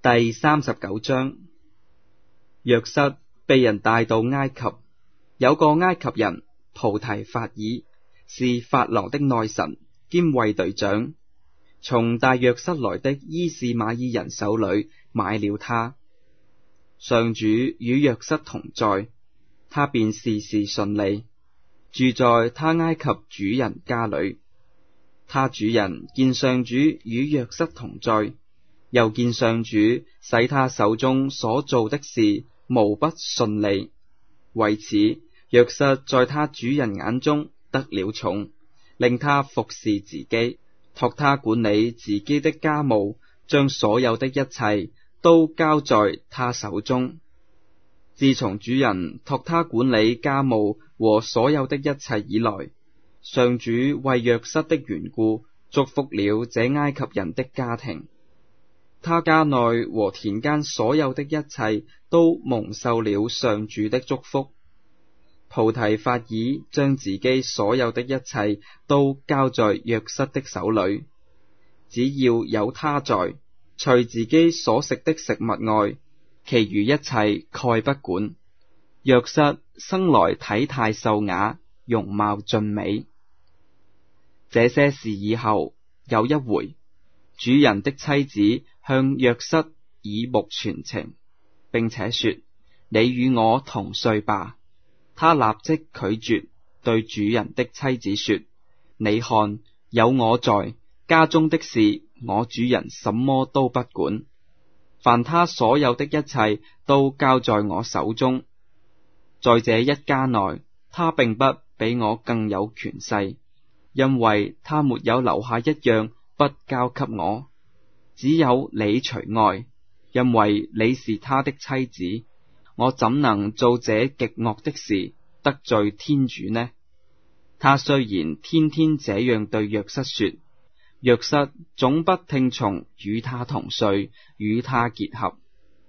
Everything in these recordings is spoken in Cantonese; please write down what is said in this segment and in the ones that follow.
第39章，約瑟被人帶到埃及。有個埃及人菩提法爾，是法郎的內臣兼衛隊長，從帶約瑟來的伊士瑪耳人手裏買了他。上主與約瑟同在，他便事事順利，住在他埃及主人家裏。他主人見上主與約瑟同在，又見上主使他手中所做的事無不順利，為此約瑟在他主人眼中得了寵，令他服侍自己，託他管理自己的家務，將所有的一切都交在他手中。自從主人託他管理家務和所有的一切以來，上主為約瑟的緣故祝福了這埃及人的家庭。他家內和田間所有的一切都蒙受了上主的祝福。菩提法爾將自己所有的一切都交在約瑟的手裏，只要有他在，除自己所食的食物外，其餘一切概不管。約瑟生來體態秀雅，容貌俊美。這些事以後，有一回，主人的妻子向約瑟耳目傳情，並且說：你與我同睡吧。他立即拒絕，對主人的妻子說：你看，有我在，家中的事我主人什麼都不管，凡他所有的一切都交在我手中。在這一家內，他並不比我更有權勢，因為他沒有留下一樣不交給我，只有你除外，因為你是他的妻子。我怎能做這極惡的事，得罪天主呢？他雖然天天這樣對約瑟說，約瑟總不聽從與他同睡，與他結合。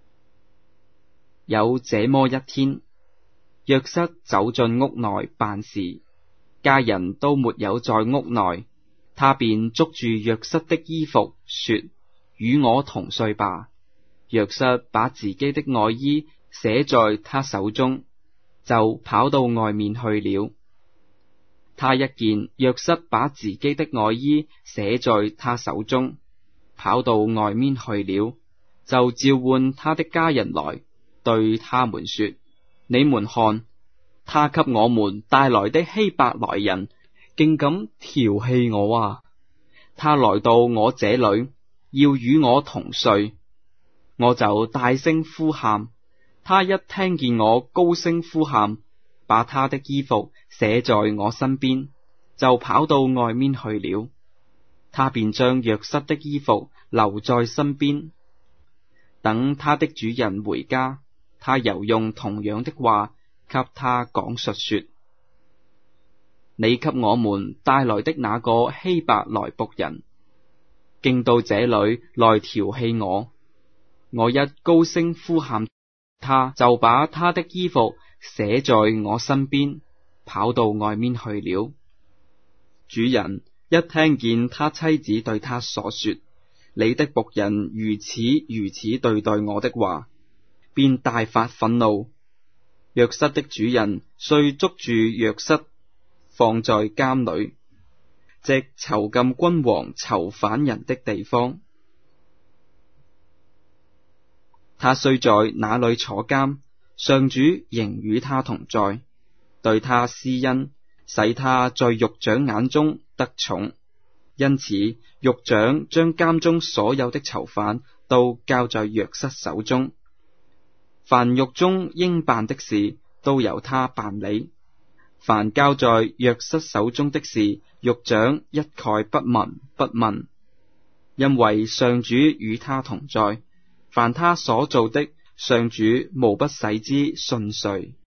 有這麼一天，約瑟走進屋內辦事，家人都沒有在屋內，他便捉住約瑟的衣服，說：與我同睡吧。約瑟把自己的外衣捨在他手中，就跑到外面去了。他一見約瑟把自己的外衣捨在他手中，跑到外面去了，就召喚他的家人來，對他們說：你們看，他給我們帶來的希伯來人，竟敢調戲我啊！他來到我這裏，要與我同睡，我就大聲呼喊。他一聽見我高聲呼喊，把他的衣服捨在我身邊，就跑到外面去了。他便將約瑟的衣服留在身邊。等他的主人回家，他又用同樣的話給他講述說：你給我們帶來的那個希伯來僕人，竟到這裏來調戲我。我一高聲呼喊，他就把他的衣服捨在我身邊，跑到外面去了。主人一聽見他妻子對他所說，你的僕人如此對待我的話，便大發憤怒。約瑟的主人遂捉住約瑟，放在監裏，即囚禁君王囚犯人的地方。他雖在那裏坐監，上主仍與他同在，對他施恩，使他在獄長眼中得寵。因此，獄長將監中所有的囚犯都交在約瑟手中，凡獄中應辦的事都由他辦理。凡交在約瑟手中的事，獄長一概不聞不問，因為上主與他同在。凡他所做的，上主無不使之順遂。